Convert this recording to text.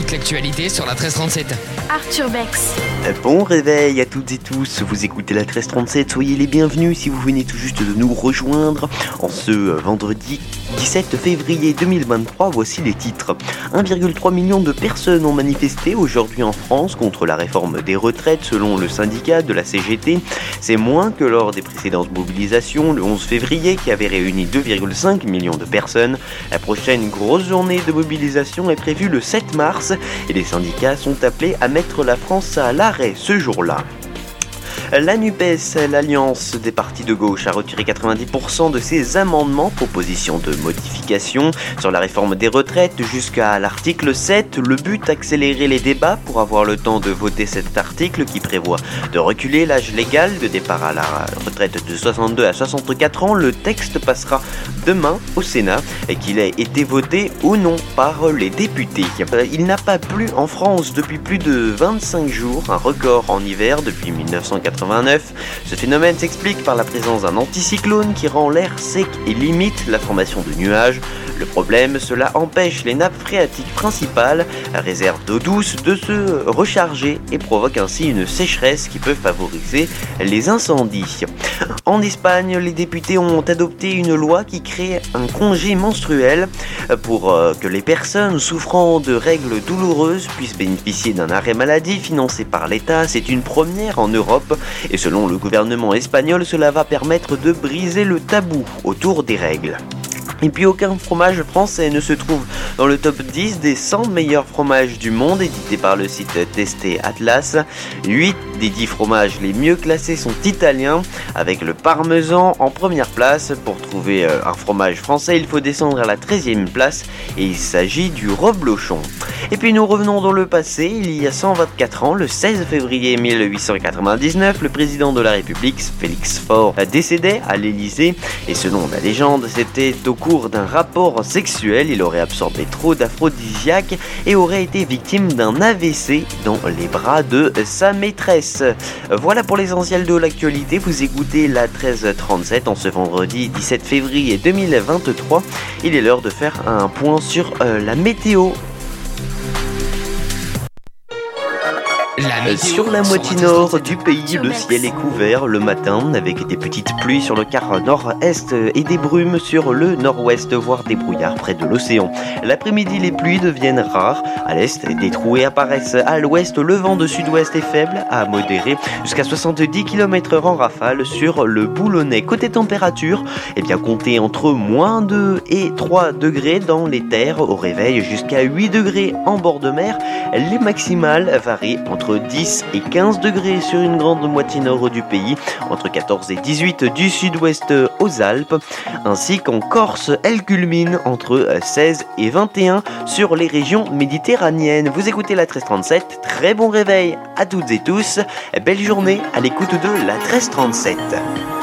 toute l'actualité sur la 1337. Arthur Bex. Bon réveil à toutes et tous, vous écoutez la 1337, soyez les bienvenus si vous venez tout juste de nous rejoindre. En ce vendredi 17 février 2023, voici les titres. 1,3 million de personnes ont manifesté aujourd'hui en France contre la réforme des retraites selon le syndicat de la CGT. C'est moins que lors des précédentes mobilisations le 11 février qui avait réuni 2,5 millions de personnes. La prochaine grosse journée de mobilisation est prévue le 7 mars et les syndicats sont appelés à mettre la France à l'arrêt ce jour-là. La NUPES, l'alliance des partis de gauche, a retiré 90% de ses amendements, propositions de modification sur la réforme des retraites jusqu'à l'article 7. Le but, accélérer les débats pour avoir le temps de voter cet article qui prévoit de reculer l'âge légal de départ à la retraite de 62 à 64 ans. Le texte passera demain au Sénat et qu'il ait été voté ou non par les députés. Il n'a pas plu en France depuis plus de 25 jours, un record en hiver depuis 1989. Ce phénomène s'explique par la présence d'un anticyclone qui rend l'air sec et limite la formation de nuages. Le problème, cela empêche les nappes phréatiques principales, réserves d'eau douce, de se recharger et provoque ainsi une sécheresse qui peut favoriser les incendies. En Espagne, les députés ont adopté une loi qui crée un congé menstruel pour que les personnes souffrant de règles douloureuses puissent bénéficier d'un arrêt maladie financé par l'État. C'est une première en Europe et selon le gouvernement espagnol, cela va permettre de briser le tabou autour des règles. Et puis aucun fromage français ne se trouve dans le top 10 des 100 meilleurs fromages du monde édité par le site Testé Atlas. 8 des 10 fromages les mieux classés sont italiens avec le parmesan en première place. Pour trouver un fromage français, il faut descendre à la 13e place et il s'agit du reblochon. Et puis nous revenons dans le passé, il y a 124 ans, le 16 février 1899, le président de la République, Félix Faure, décédait à l'Élysée et selon la légende, c'était au cours d'un rapport sexuel, il aurait absorbé trop d'aphrodisiaques et aurait été victime d'un AVC dans les bras de sa maîtresse. Voilà pour l'essentiel de l'actualité, vous écoutez la 1337 en ce vendredi 17 février 2023. Il est l'heure de faire un point sur la météo. Sur la moitié nord du pays, le ciel est couvert le matin avec des petites pluies sur le quart nord-est et des brumes sur le nord-ouest, voire des brouillards près de l'océan. L'après-midi, les pluies deviennent rares. À l'est, des trouées apparaissent. À l'ouest, le vent de sud-ouest est faible à modéré, jusqu'à 70 km/h en rafale sur le Boulonnais. Côté température, comptez entre moins 2 et 3 degrés dans les terres au réveil, jusqu'à 8 degrés en bord de mer. Les maximales varient entre 10 et 15 degrés sur une grande moitié nord du pays, entre 14 et 18 du sud-ouest aux Alpes, ainsi qu'en Corse, elle culmine entre 16 et 21 sur les régions méditerranéennes. Vous écoutez la 1337, très bon réveil à toutes et tous, belle journée à l'écoute de la 1337.